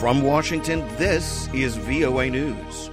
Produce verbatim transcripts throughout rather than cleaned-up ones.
From Washington, this is V O A News.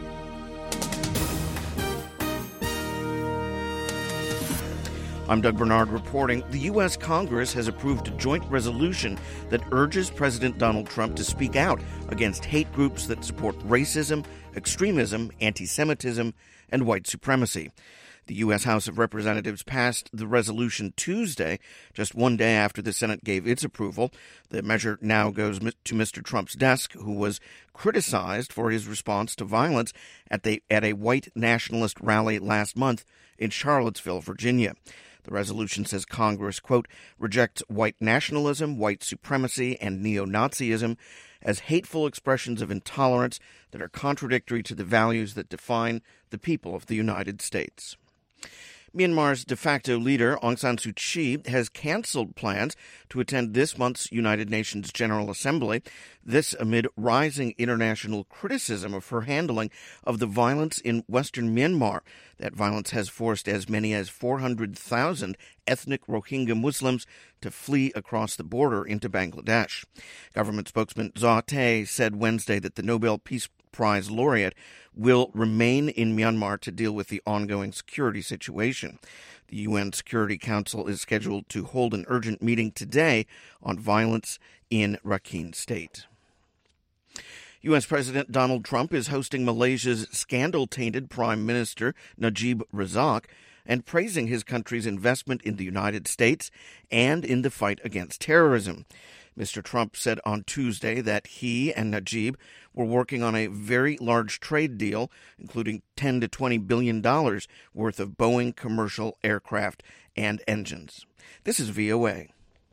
I'm Doug Bernard reporting. The U S. Congress has approved a joint resolution that urges President Donald Trump to speak out against hate groups that support racism, extremism, anti-Semitism, and white supremacy. The U S. House of Representatives passed the resolution Tuesday, just one day after the Senate gave its approval. The measure now goes to Mister Trump's desk, who was criticized for his response to violence at, the, at a white nationalist rally last month in Charlottesville, Virginia. The resolution says Congress, quote, rejects white nationalism, white supremacy, and neo-Nazism as hateful expressions of intolerance that are contradictory to the values that define the people of the United States. Myanmar's de facto leader, Aung San Suu Kyi, has canceled plans to attend this month's United Nations General Assembly, this amid rising international criticism of her handling of the violence in western Myanmar. That violence has forced as many as four hundred thousand ethnic Rohingya Muslims to flee across the border into Bangladesh. Government spokesman Zaw Tay said Wednesday that the Nobel Peace Prize laureate will remain in Myanmar to deal with the ongoing security situation. The U N Security Council is scheduled to hold an urgent meeting today on violence in Rakhine State. U S. President Donald Trump is hosting Malaysia's scandal-tainted Prime Minister Najib Razak and praising his country's investment in the United States and in the fight against terrorism. Mister Trump said on Tuesday that he and Najib were working on a very large trade deal, including ten to twenty billion dollars worth of Boeing commercial aircraft and engines. This is V O A.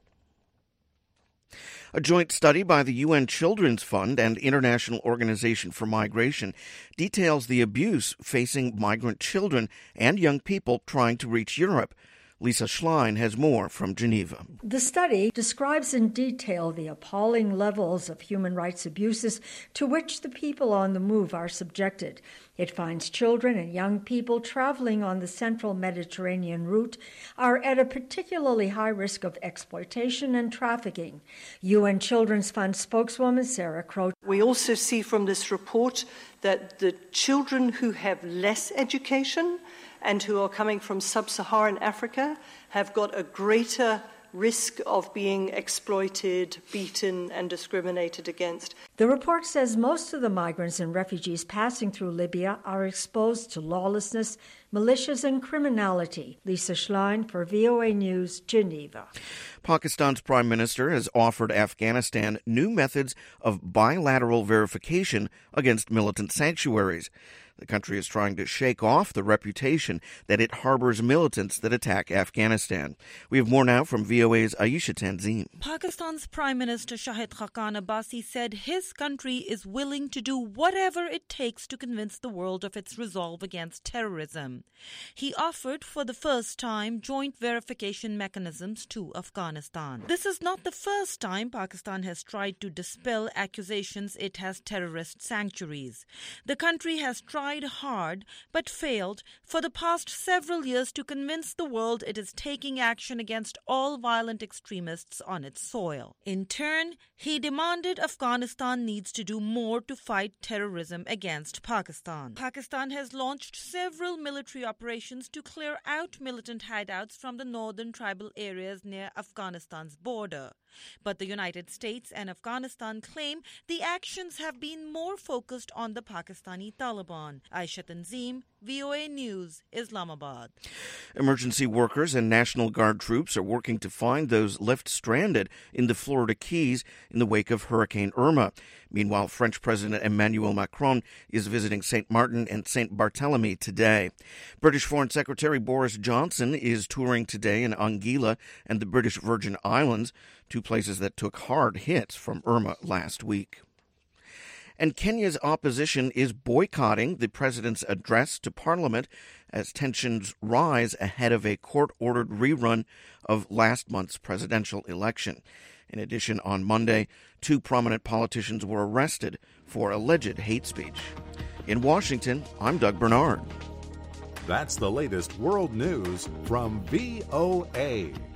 A joint study by the U N Children's Fund and International Organization for Migration details the abuse facing migrant children and young people trying to reach Europe. Lisa Schlein has more from Geneva. The study describes in detail the appalling levels of human rights abuses to which the people on the move are subjected. It finds children and young people traveling on the central Mediterranean route are at a particularly high risk of exploitation and trafficking. U N Children's Fund spokeswoman Sarah Croce. We also see from this report that the children who have less education and who are coming from sub-Saharan Africa have got a greater risk of being exploited, beaten, and discriminated against. The report says most of the migrants and refugees passing through Libya are exposed to lawlessness, militias, and criminality. Lisa Schlein for V O A News, Geneva. Pakistan's prime minister has offered Afghanistan new methods of bilateral verification against militant sanctuaries. The country is trying to shake off the reputation that it harbors militants that attack Afghanistan. We have more now from V O A's Aisha Tanzim. Pakistan's Prime Minister Shahid Khaqan Abbasi said his country is willing to do whatever it takes to convince the world of its resolve against terrorism. He offered for the first time joint verification mechanisms to Afghanistan. This is not the first time Pakistan has tried to dispel accusations it has terrorist sanctuaries. The country has tried hard but failed for the past several years to convince the world it is taking action against all violent extremists on its soil. In turn, he demanded Afghanistan needs to do more to fight terrorism against Pakistan. Pakistan has launched several military operations to clear out militant hideouts from the northern tribal areas near Afghanistan's border. But the United States and Afghanistan claim the actions have been more focused on the Pakistani Taliban. Aisha Tanzim, V O A News, Islamabad. Emergency workers and National Guard troops are working to find those left stranded in the Florida Keys in the wake of Hurricane Irma. Meanwhile, French President Emmanuel Macron is visiting Saint Martin and Saint Barthélemy today. British Foreign Secretary Boris Johnson is touring today in Anguilla and the British Virgin Islands, two places that took hard hits from Irma last week. And Kenya's opposition is boycotting the president's address to Parliament as tensions rise ahead of a court-ordered rerun of last month's presidential election. In addition, on Monday, two prominent politicians were arrested for alleged hate speech. In Washington, I'm Doug Bernard. That's the latest world news from V O A.